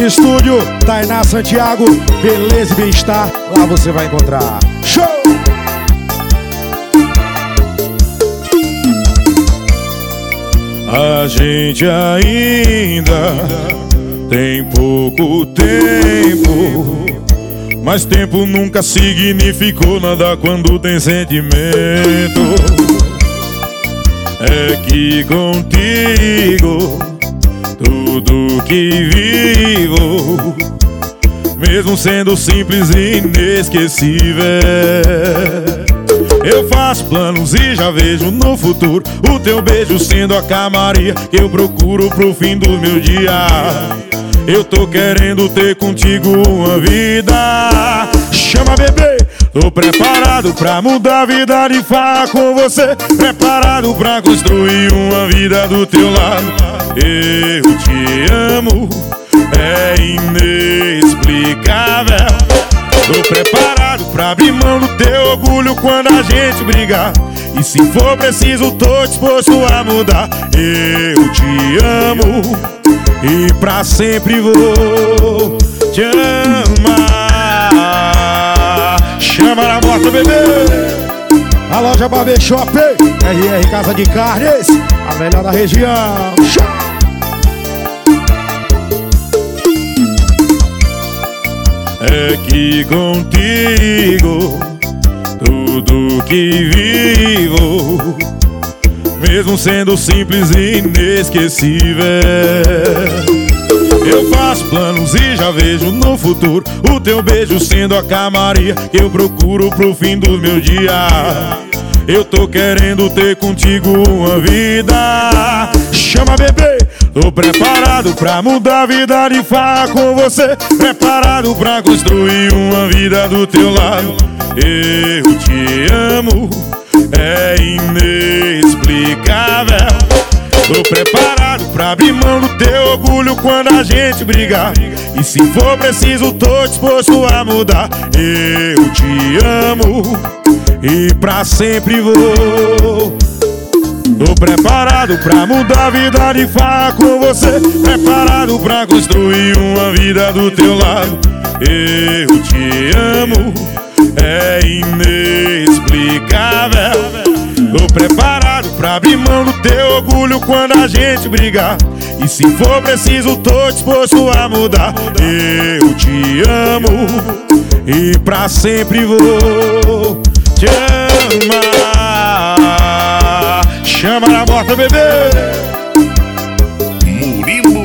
Estúdio Tainá Santiago, beleza e bem-estar, lá você vai encontrar. Show! A gente ainda tem pouco tempo, mas tempo nunca significou nada quando tem sentimento. É que contigo tudo que vivo, mesmo sendo simples e inesquecível. Eu faço planos e já vejo no futuro o teu beijo sendo a calmaria que eu procuro pro fim do meu dia. Eu tô querendo ter contigo uma vida. Chama, bebê! Tô preparado pra mudar a vida de farra com você, preparado pra construir uma vida do teu lado. Eu te amo, é inexplicável. Tô preparado pra abrir mão do teu orgulho quando a gente brigar, e se for preciso tô disposto a mudar. Eu te amo e pra sempre vou te amar. Chama na moto, bebê! A loja Barber Shop, RR Casa de Carnes, a melhor da região. Show! É que contigo tudo que vivo, mesmo sendo simples e inesquecível. Eu faço planos e já vejo no futuro o teu beijo sendo a calmaria que eu procuro pro fim do meu dia. Eu tô querendo ter contigo uma vida. Chama, bebê! Tô preparado pra mudar a vida de farra com você, preparado pra construir uma vida do teu lado. Eu te amo, é inexplicável. Tô preparado pra abrir mão do teu orgulho quando a gente brigar, e se for preciso tô disposto a mudar. Eu te amo e pra sempre vou. Tô preparado pra mudar a vida de farra com você, preparado pra construir uma vida do teu lado. Eu te amo, é inexplicável. Tô preparado pra abrir mão do teu orgulho quando a gente brigar, e se for preciso tô disposto a mudar. Eu te amo e pra sempre vou te amar. Chama na moto, bebê! Murilo